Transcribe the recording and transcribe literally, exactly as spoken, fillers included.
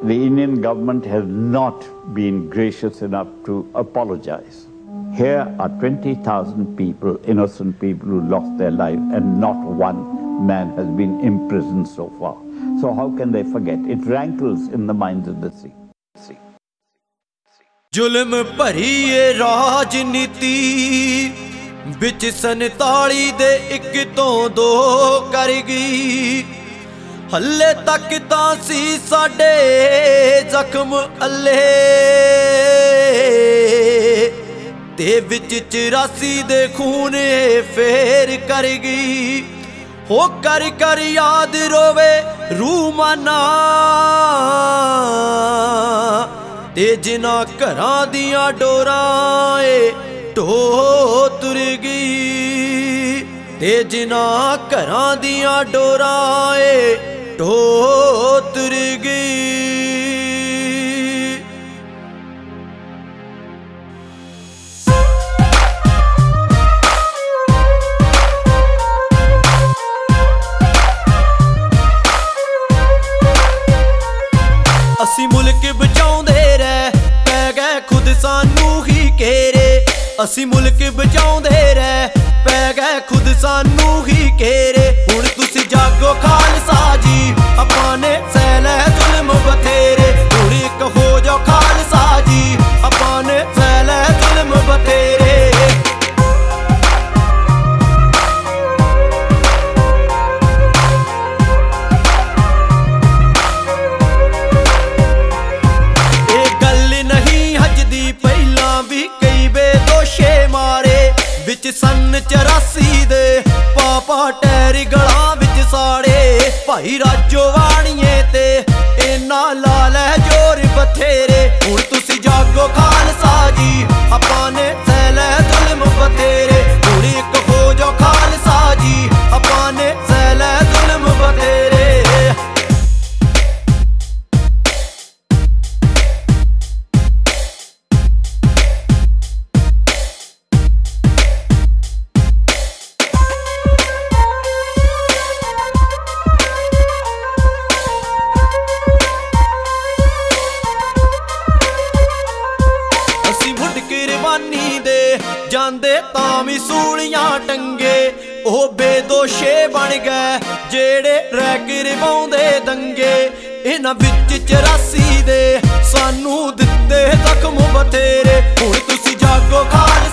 The Indian government has not been gracious enough to apologize. Here are twenty thousand people, innocent people who lost their lives, and not one man has been imprisoned so far. So how can they forget? It rankles in the minds of the sea. sea. जुल्म भरी ये राजनीति बिच संताली दे इक तो दो कर गई हल्ले तक तां सी साडे जख्म अल्ले ते विच चौरासी दे खून फेर कर गई हो कर कर याद रोवे रूह माना ते जिन्हां घरां दियां डोरां ढो तुर गई ते जिन्हां घरां दियां डोरां ढो तुर गई। असी मुल्क बचाउंदे रह पै गए खुद सानू ही घेरे असी मुल्क बचाउंदे रह पै गए खुद सानू ही घेरे हुण तुसी जागो खालसा जी आपां ने सह लै जुल्म बथेरे हुण इक हो जाओ खालसा जी आपां ने सह लै जुल्म बथेरे। विच सन चौरासी दे पापा टैर गलां विच साड़े भाई राजो वाणिए ते इन्ना ला लै जोर बथेरे हुण तुसी जागो खालसा जी आपां ने सह लै जुल्म बथेरे हुण इक हो जाओ खालसा जी आपां ने सह लै जुल्म बथेरे। कुर्बानी दे जांदे तां भी सूलियां टंगे ओ बेदोशे बन गए जेड़े रह गिरवाउंदे दंगे इन्हां विच चौरासी दे सानू दित्ते जख्म बथेरे हुण तुसी जागो खालसा